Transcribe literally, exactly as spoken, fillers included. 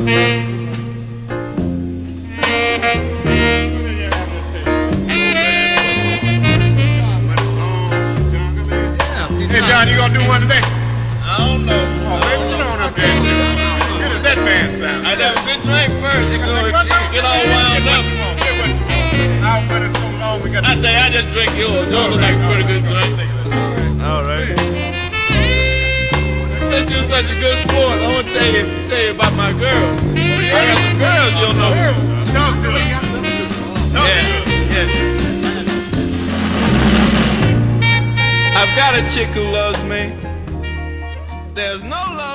Hey, John, you gonna do one today? I don't know. Oh, baby, sit on up there. Get a that man sound. I got a good drink first. You know, get all wound up. I've been so long, we got I say I just drink yours. Yours is like a pretty good drink. All right. Since you're such a good sport, I want to tell you, tell you about my girls. I got some girls you'll know. Talk to us. Talk Yeah, to us. yeah. I've got a chick who loves me. There's no love.